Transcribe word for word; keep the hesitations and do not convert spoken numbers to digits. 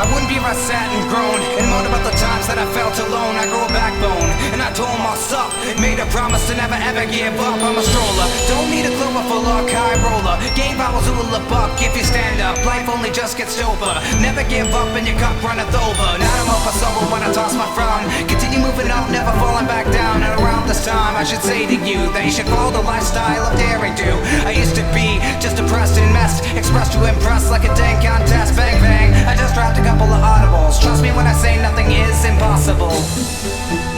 wouldn't be where I sat and grown and moaned about the times that I felt alone. I grew a backbone and I told myself, made a promise to never ever give up. I'm a stroller, don't need a clover for luck, high roller. Game vowels who will look buck if you stand up. Life only just gets doper. Never give up and your cup runneth over. Now I'm up for sober when I toss my frown. Continue moving up, never falling back down. And around this time I should say to you that you should follow the lifestyle of daring do. I used to be just depressed and messed, expressed to impress like a dang contest. Bang bang, I just dropped a couple of audibles. Trust me when I say nothing is impossible.